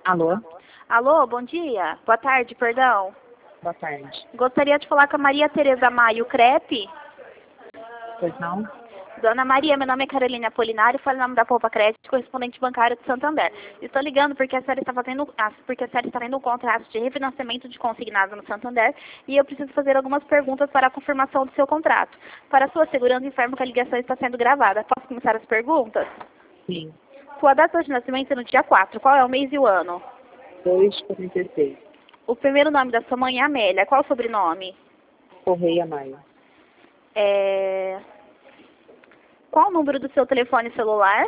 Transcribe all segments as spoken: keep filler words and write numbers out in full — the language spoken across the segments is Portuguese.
Alô? Alô, bom dia. Boa tarde, perdão. Boa tarde. Gostaria de falar com a Maria Tereza Maio Crepe. Pois não? Dona Maria, meu nome é Carolina Apolinário, falo em nome da Poupa Crédito, correspondente bancário de Santander. Estou ligando porque a senhora está fazendo, ah, porque a senhora está tendo um contrato de refinanciamento de consignado no Santander e eu preciso fazer algumas perguntas para a confirmação do seu contrato. Para sua segurança, informo que a ligação está sendo gravada. Posso começar as perguntas? Sim. Sua data de nascimento é no dia quatro. Qual é o mês e o ano? dois de quarenta e seis. O primeiro nome da sua mãe é Amélia. Qual o sobrenome? Correia Maio. É... Qual o número do seu telefone celular?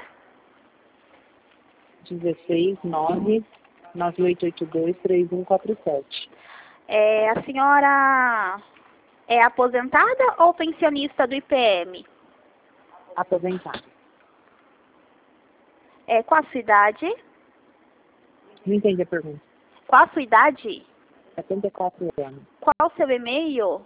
dezesseis, nove, nove oito oito dois, três um quatro sete. É, a senhora é aposentada ou pensionista do I P M? Aposentado. É, qual a sua idade? Não entendi a pergunta. Qual a sua idade? setenta e quatro anos. Qual o seu e-mail?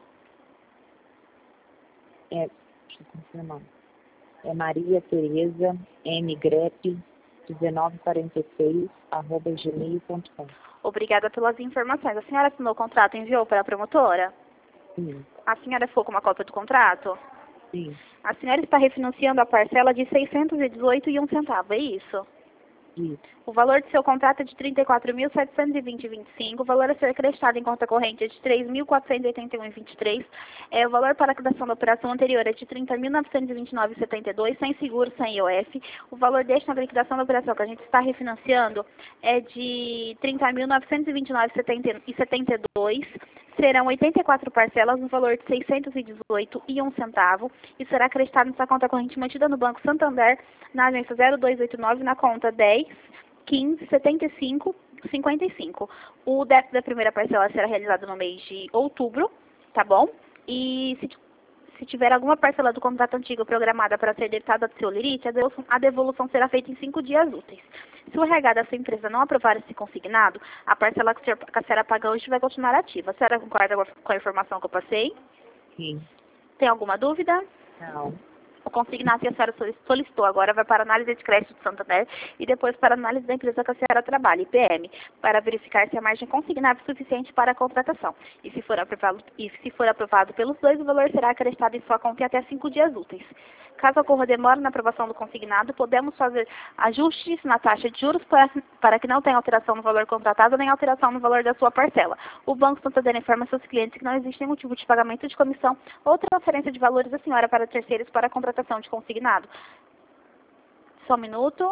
É, deixa eu confirmar. É Maria Tereza M. Grepe, dezenove quarenta e seis, arroba gmail ponto com. Obrigada pelas informações. A senhora assinou o contrato e enviou para a promotora? Sim. A senhora ficou com uma cópia do contrato? Sim. A senhora está refinanciando a parcela de seiscentos e dezoito e um centavo, é isso? Isso. O valor do seu contrato é de trinta e quatro mil setecentos e vinte vírgula vinte e cinco. O valor a ser acreditado em conta corrente é de três mil quatrocentos e oitenta e um vírgula vinte e três. É, o valor para a criação da operação anterior é de trinta mil novecentos e vinte e nove vírgula setenta e dois, sem seguro, sem I O F. O valor deste na liquidação da operação que a gente está refinanciando é de trinta mil novecentos e vinte e nove vírgula setenta e dois. Serão oitenta e quatro parcelas no valor de seiscentos e dezoito e um centavo e será acreditado nessa conta corrente mantida no Banco Santander, na agência zero dois oito nove, na conta dez, quinze, setenta e cinco, cinquenta e cinco. O débito da primeira parcela será realizado no mês de outubro, tá bom? E se, se tiver alguma parcela do contrato antigo programada para ser debitada do seu limite, a devolução, a devolução será feita em cinco dias úteis. Se o R H da sua empresa não aprovar esse consignado, a parcela que a senhora paga hoje vai continuar ativa. A senhora concorda com a informação que eu passei? Sim. Tem alguma dúvida? Não. O consignado que a senhora solicitou agora vai para a análise de crédito do Santander e depois para a análise da empresa que a senhora trabalha, I P M, para verificar se a margem consignável é suficiente para a contratação. E se for aprovado, e se for aprovado pelos dois, o valor será acrescentado em sua conta em até cinco dias úteis. Caso ocorra demora na aprovação do consignado, podemos fazer ajustes na taxa de juros para, para que não tenha alteração no valor contratado nem alteração no valor da sua parcela. O Banco Santander informa seus clientes que não existe motivo de pagamento de comissão ou transferência de valores da senhora para terceiros para a contratação de consignado. Só um minuto.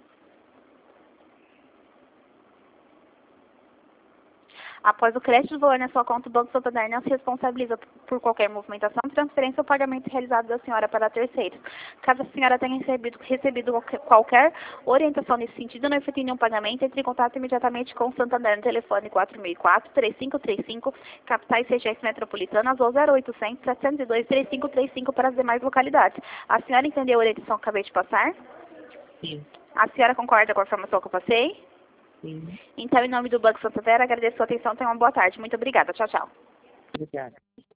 Após o crédito do valor na sua conta, o Banco Santander não se responsabiliza por qualquer movimentação, transferência ou pagamento realizado da senhora para terceiros. Caso a senhora tenha recebido, recebido qualquer orientação nesse sentido, não efetue nenhum pagamento, entre em contato imediatamente com o Santander no telefone quatro mil e quatro, três cinco três cinco, capitais regiões metropolitanas, ou zero oitocentos, setecentos e dois, três cinco três cinco para as demais localidades. A senhora entendeu a orientação que eu acabei de passar? Sim. A senhora concorda com a informação que eu passei? Sim. Então, em nome do Banco Santander, agradeço a sua atenção. Tenha uma boa tarde. Muito obrigada. Tchau, tchau. Obrigada.